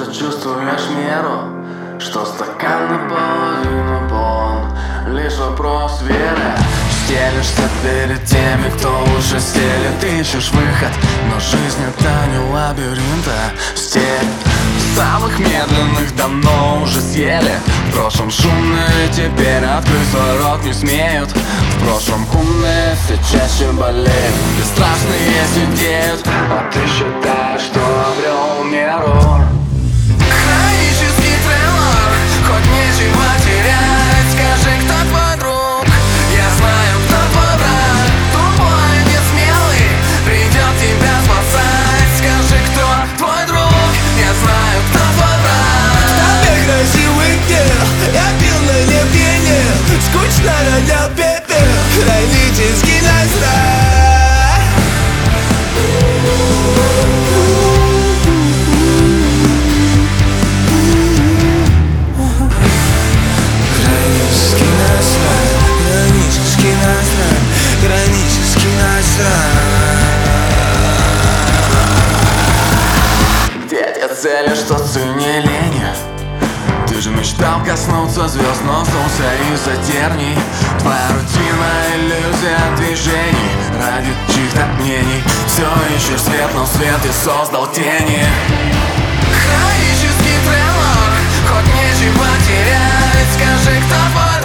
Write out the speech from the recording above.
чувствуешь меру, что стакан наполовину полон. Лишь вопрос веры. Стелишься перед теми, кто уже стелит. Ищешь выход, но жизнь это не лабиринт, а степь. Самых медленных давно уже съели. В прошлом шумные, теперь открыть свой рот не смеют. В прошлом умные все чаще болеют. Бесстрашные сидеют, а ты считаешь, что обрел меру. Хронический трейлер, хоть нечего терять. Скажи, кто твой друг? Я знаю, кто твой враг. Тупой, несмелый, придет тебя спасать. Скажи, кто твой друг? Я знаю, кто твой враг. Тебе красивый дел, я пил на небене. Скучно ронял пепел, хронический настрой. Где те цели, что цене лени? Ты же мечтал коснуться звезд, но снулся из-за терний. Твоя рутина, иллюзия движений. Ради чьих-то мнений все ищешь свет, но свет и создал тени. Хронический трейлер, хоть нечего терять. Скажи, кто твой